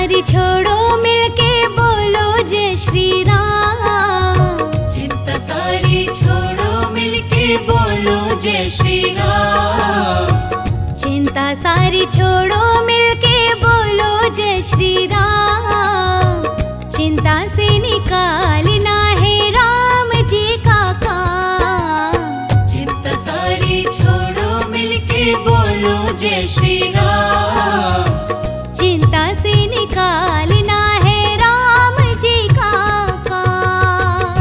सारी छोड़ो मिलके बोलो जय श्री राम। चिंता सारी छोड़ो मिलके बोलो जय श्री राम। चिंता सारी छोड़ो मिलके बोलो जय श्री राम। चिंता से निकालना है राम जी का काम। चिंता सारी छोड़ो मिलके बोलो जय श्री राम। चिंता से निकालना है राम जी का काम।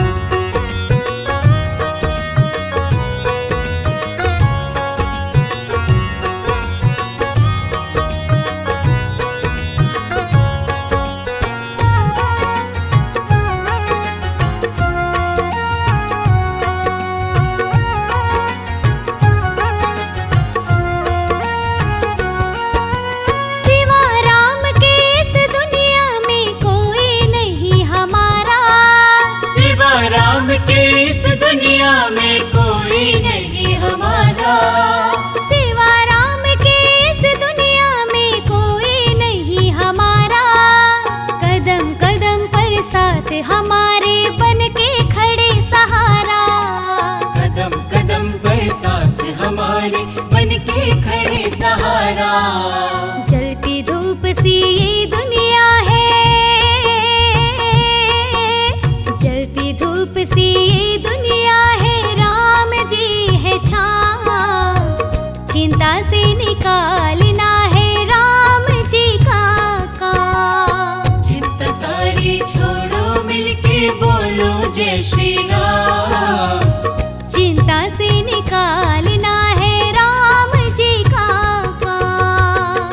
सिवा राम के इस दुनिया में कोई नहीं हमारा। सिवा राम के इस दुनिया में कोई नहीं हमारा। सिवा राम के इस दुनिया में कोई नहीं हमारा। कदम कदम पर साथ हमारे बन के खड़े सहारा। कदम कदम पर साथ हमारे बन के खड़े सहारा। जलती धूप सी ये दुनिया है। जलती धूप सी ये दुनिया है। राम जी है छाँव। चिंता से निकालना है राम जी का काम। चिंता सारी छोड़ो मिलके बोलो जय श्री राम। चिंता से निकालना है राम जी का काम।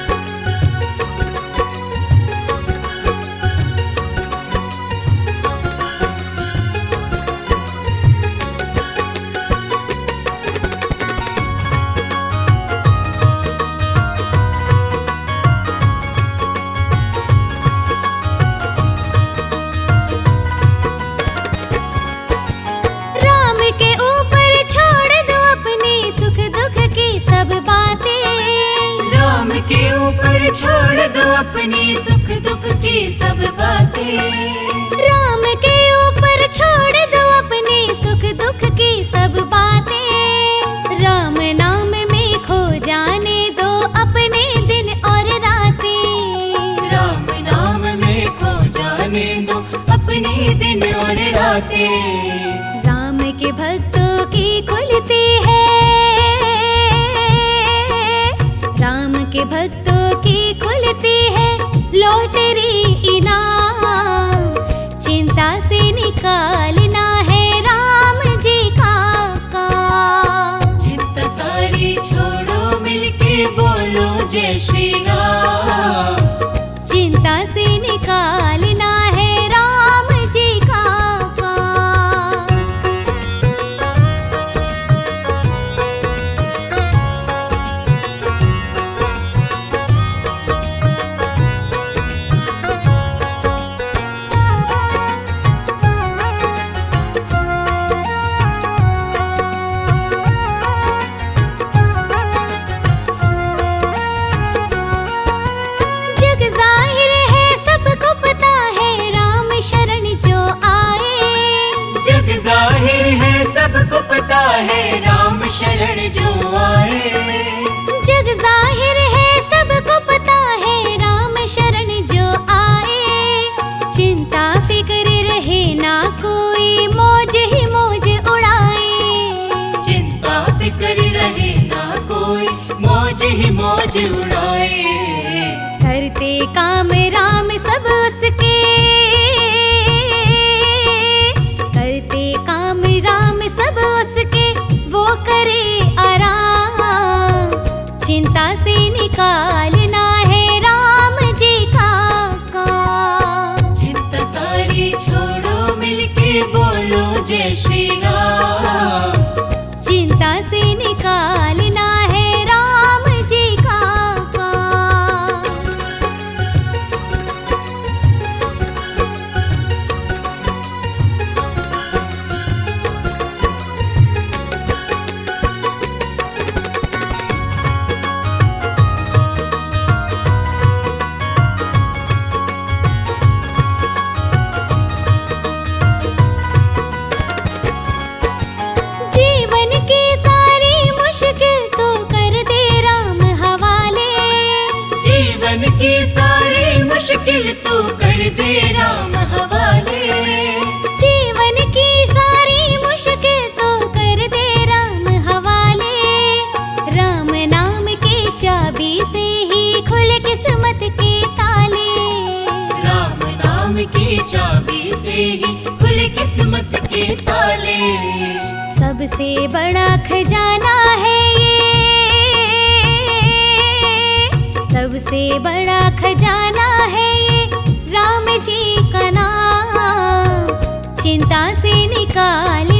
राम के ऊपर छोड़ दो अपनी सुख दुख की सब बातें। राम के ऊपर छोड़ दो अपनी सुख दुख की सब बातें। राम के ऊपर छोड़ दो अपनी सुख दुख की सब बातें। राम नाम में खो जाने दो अपने दिन और रातें। राम नाम में खो जाने दो अपने दिन और रातें। राम के भक्तों की खुलती है। राम के भक्तों की खुलती है लॉटरी इनाम। चिंता से निकालना है राम जी का काम। चिंता सारी छोड़ो मिलके बोलो जय श्री राम। चिंता से निकालना है राम जी का काम। जग जाहिर है सबको पता है राम शरण जो आए। जग जाहिर है सबको पता है राम शरण जो आए। जग जाहिर है सबको पता है राम शरण जो आए। चिंता फिक्र रहे ना कोई मौज ही मौज उड़ाए। चिंता फिक्र रहे ना कोई मौज ही मौज उड़ाए। करते काम राम सब उसके। करते काम राम सब उसके वो करे आराम। चिंता से निकालना है राम जी का काम। चिंता सारी छोड़ो मिलके बोलो जय श्री राम। चिंता से निकालना है राम जी का काम। पाले। सबसे बड़ा खजाना है ये, सबसे बड़ा खजाना है ये राम जी का नाम। चिंता से निकाल